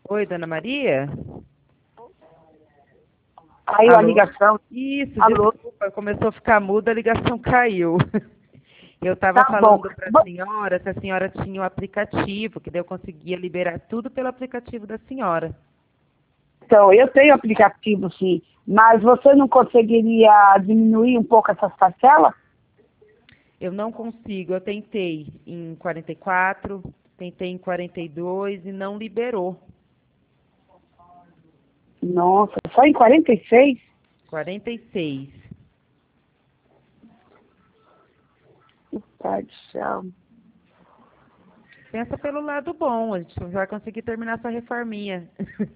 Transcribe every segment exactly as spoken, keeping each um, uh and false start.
Oi, dona Maria? Caiu a Alô? ligação. Isso, Alô? desculpa, começou a ficar muda, a ligação caiu. Eu estava Tá bom. falando para a Vo- senhora se a senhora tinha o aplicativo, que daí eu conseguia liberar tudo pelo aplicativo da senhora. Então, eu tenho aplicativo, sim, mas você não conseguiria diminuir um pouco essas parcelas? Eu não consigo, eu tentei em quarenta e quatro, tentei em quarenta e dois e não liberou. Nossa, só em quarenta e seis? quarenta e seis. Que pai do céu. Pensa pelo lado bom, a gente vai conseguir terminar essa reforminha.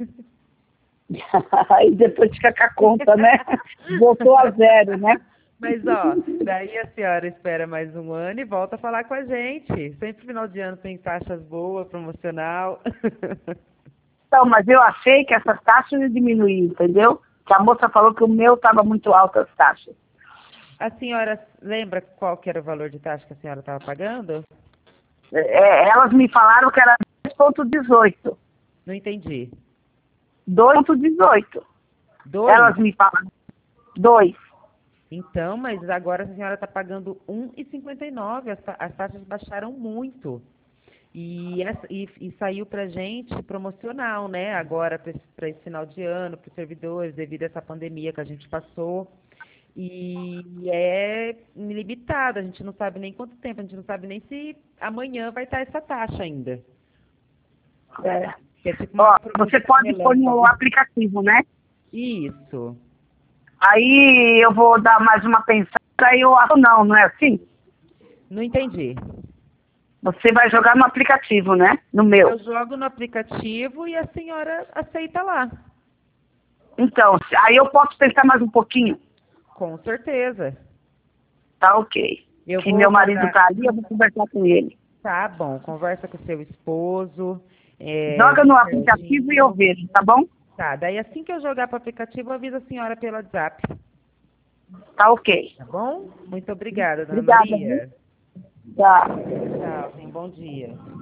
Aí depois fica com a conta, né? Voltou a zero, né? Mas, ó, daí a senhora espera mais um ano e volta a falar com a gente. Sempre final de ano tem taxas boas, promocional. Então, mas eu achei que essas taxas iam diminuir, entendeu? Que a moça falou que o meu estava muito alto as taxas. A senhora lembra qual que era o valor de taxa que a senhora estava pagando? É, elas me falaram que era dois ponto dezoito. Não entendi. dois ponto dezoito. Dois? Elas me falaram. Dois. Então, mas agora a senhora está pagando um e cinquenta e nove. As, ta- as taxas baixaram muito. E, essa- e, e saiu para gente promocional, né? Agora, para esse, pra esse final de ano, para os servidores, devido a essa pandemia que a gente passou. E é limitado, a gente não sabe nem quanto tempo, a gente não sabe nem se amanhã vai estar essa taxa ainda. É. Que é tipo uma Ó, você promoção pode pôr no relâmpago. aplicativo, né? Isso. Aí eu vou dar mais uma pensada, aí eu acho não, não é assim? Não entendi. Você vai jogar no aplicativo, né? No Eu meu. jogo no aplicativo e a senhora aceita lá. Então, aí eu posso pensar mais um pouquinho. Com certeza. Tá ok. Eu Se vou meu marido mandar. tá ali, eu vou conversar com ele. Tá bom, conversa com seu esposo, é, Joga vê no aplicativo e eu certinho. vejo, tá bom? Tá, daí assim que eu jogar para o aplicativo, eu aviso a senhora pelo WhatsApp. Tá ok. Tá bom? Muito obrigada, dona Obrigada, viu? Maria. Tá. Tchau, tenha um bom dia.